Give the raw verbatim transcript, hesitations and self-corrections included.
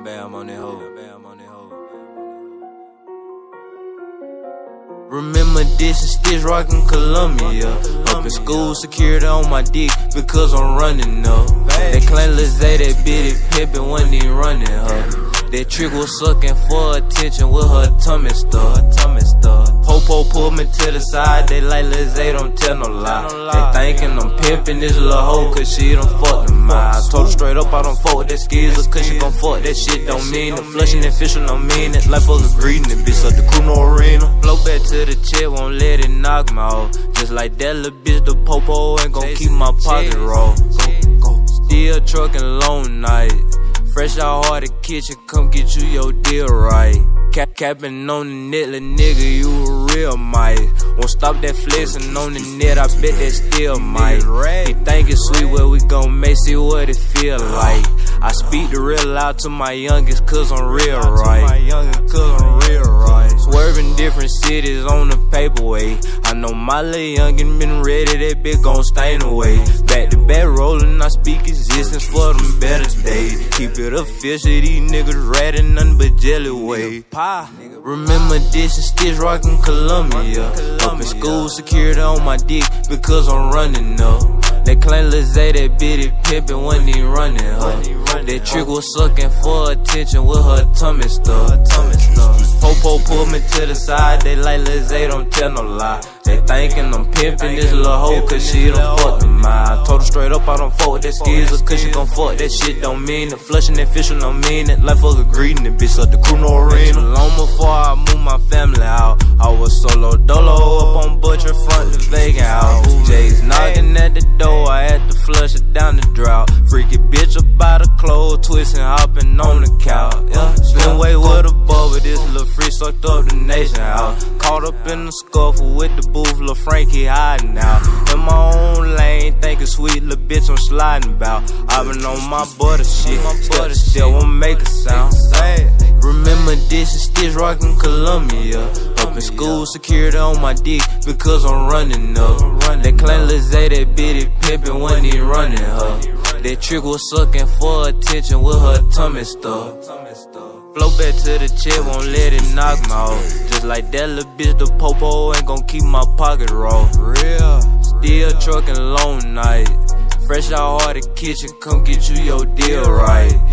bam on that hoe. Remember this is Stitch rockin' Columbia. Up in school, security on my dick because I'm running up. They claim Lizzie that bitty pimpin' when he running her. That trick was sucking for attention with her tummy stuff. Popo pulled me to the side, they like Lizzie, don't tell no lie. They thinking I'm pimpin' this little hoe cause she done fucked them. I told her straight up I don't fuck with that skeezer cause she gon' fuck that shit don't mean it. Flushing and fishing don't mean it. Life full of greed and bitch up the crew no arena. Blow back to the chip, won't let it knock me off. Just like that little bitch, the Popo ain't gon' keep my pocket raw. Still truckin' long night. Fresh out hard the kitchen, come get you your deal right. Cap capping on the net, little nigga, you a real might. Won't stop that flexing on the net, I bet that still might. He think it's sweet, well we gon' make see what it feel like. I speak the real loud to my youngest, cause I'm real right. Swerving different cities on the paperway. I know my little youngin' been ready, that bitch gon' stain away. Back to back rollin', I speak existence for them better days. Keep it official, these niggas ratting nothing but jelly way. Remember this is Stitch rockin' Columbia. Up in school, security on my dick because I'm running up. They claim Lizzie that bitty pimpin' when he running her. That trick was sucking for attention with her tummy stuff. Popo pulled me to the side, they like Lizzie, don't tell no lie. They thinking I'm pimpin' this little hoe cause she done fucked them. I told her straight up I don't fuck with that skeezer cause she gon' fuck that shit don't mean it. Flushing and fishing don't mean it. Life full of greed and bitch up the crew no arena. Long before I moved my family out, I was solo dolo up on Butcher front the vacant house. Jay's knocking at the door, I had to flush it down the drought. Freaky bitch up by the clothes, twisting, hopping on the couch. Yeah, spin way with a bubble, this little free sucked up the nation house. Caught up in the scuffle with the booth, Lil' Frankie hiding out. In my own lane, thinking sweet little bitch I'm sliding about. I been on my butter shit, step still won't make a sound. Remember this is Stitch rockin' Columbia. Up in school, security on my dick because I'm running up. They claim Lizzie that bitty pimpin' when he running her. That trick was sucking for attention with her tummy stuff. Flow back to the chip, won't let it knock me off. Just like that little bitch, the Popo ain't gon' keep my pocket raw. Real, still truckin' long night. Fresh out hard the kitchen, come get you your deal right.